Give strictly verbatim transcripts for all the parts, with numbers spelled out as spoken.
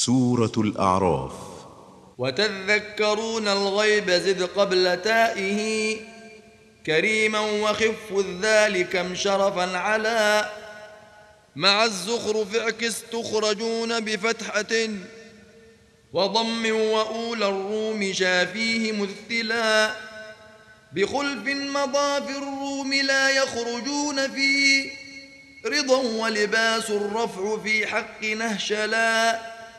سورة الأعراف. وتذكرون الغيب زد قبل تائه كريما وخف الذال كم شرفا على مع الزخرف اعكس تخرجون بفتحة وضم وأولى الروم شافيه مثلا بخلف مضى في الروم لا يخرجون فيه رضا ولباس الرفع في حق نهشلا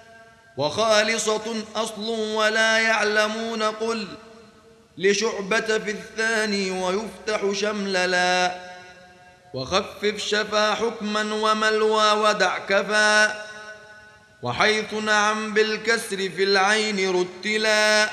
وخالصة أصل ولا يعلمون قل لشعبة في الثاني ويفتح شمللا وخفف شفا حكما وملوى ودع كفا وحيث نعم بالكسر في العين رتلا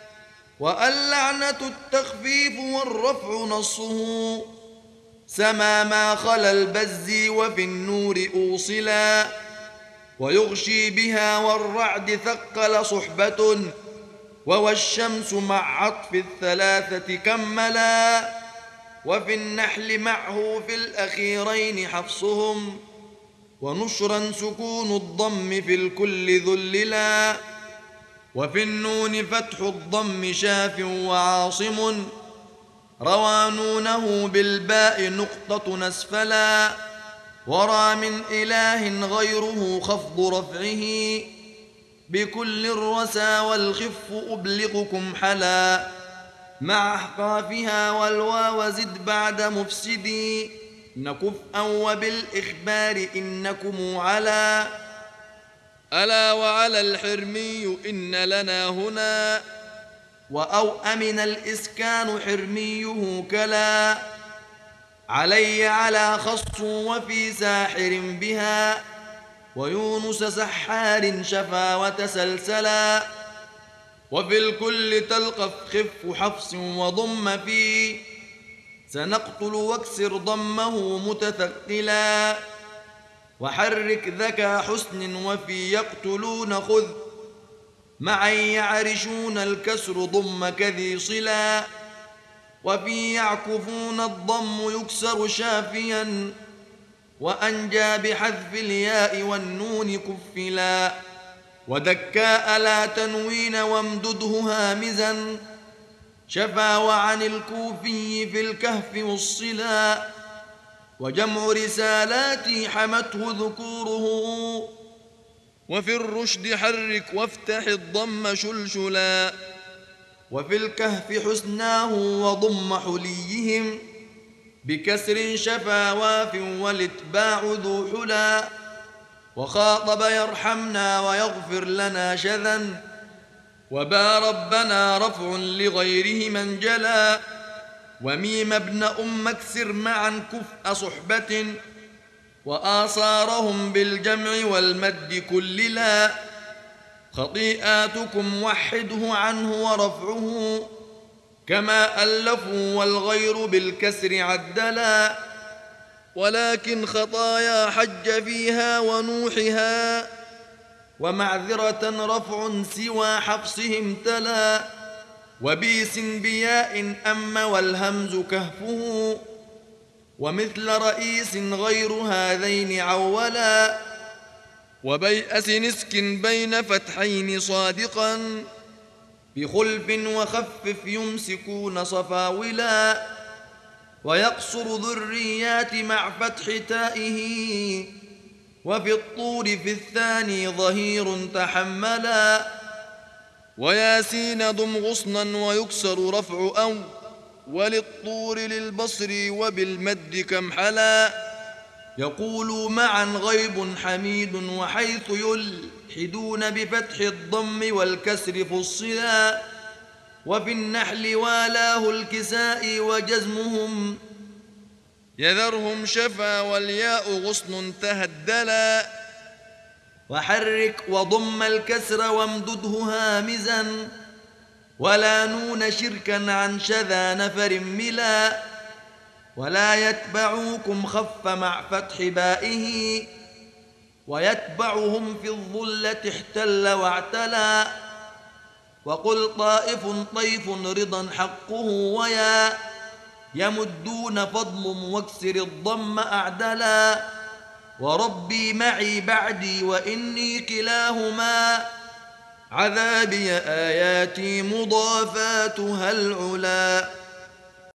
واللعنة التخفيف والرفع نصه سما ما خلا البز وفي النور أوصلا ويغشي بها والرعد ثقل صحبة والشمس مع عطف الثلاثة كملا وفي النحل معه في الأخيرين حفصهم ونشرا سكون الضم في الكل ذللا وفي النون فتح الضم شاف وعاصم روانونه بالباء نقطة نسفلا ورى من إله غيره خفض رفعه بكل الرسى والخف أبلغكم حلا مع أحقافها والواو زد بعد مفسدي نكفءا وبالإخبار إنكم على ألا وعلى الحرمي إن لنا هنا وأو أمن الإسكان حرميه كلا علي على خص وفي ساحر بها ويونس سحار شفا وتسلسلا وفي الكل تلقف خف حفص وضم فيه سنقتل واكسر ضمه متثقلا وحرك ذكى حسن وفي يقتلون خذ معا يعرشون الكسر ضم كذي صلا وفي يعكفون الضم يكسر شافيا وأنجى بحذف الياء والنون كفلا ودكاء لا تنوين وامدده هامزا شفا وعن الكوفي في الكهف والصلا وجمع رسالاتي حمته ذكوره وفي الرشد حرك وافتح الضم شلشلا وفي الكهف حسناه وضم حليهم بكسر شفا واف والاتباع ذو حلا وخاطب يرحمنا ويغفر لنا شذا وبا ربنا رفع لغيره من جلا وميم ابن أم اكسر معا كفء صحبة وآثارهم بالجمع والمد كللا خطيئاتكم وحده عنه ورفعه كما ألفوا والغير بالكسر عدلا ولكن خطايا حج فيها ونوحها ومعذرة رفع سوى حفصهم تلا وبيس بياء أم والهمز كهفه ومثل رئيس غير هذين عولا وبيأس نسك بين فتحين صادقا بخلف وخفف يمسكون صفاولا ويقصر ذريات مع فتح تائه وفي الطور في الثاني ظهير تحملا وياسين ضم غصنا ويكسر رفع أو وللطور للبصر وبالمد كم حلا يقول معا غيب حميد وحيث يلحدون بفتح الضم والكسر فصلا وفي النحل والاه الكساء وجزمهم يذرهم شفا والياء غصن تهدلا وحرك وضم الكسر وامدده هامزا ولا نون شركا عن شذا نفر ملا ولا يتبعوكم خف مع فتح بائه ويتبعهم في الظلة احتل واعتلا وقل طائف طيف رضا حقه ويا يمدون فضل واكسر الضم أعدلا وربي معي بعدي وإني كلاهما عذابي آياتي مضافاتها العلا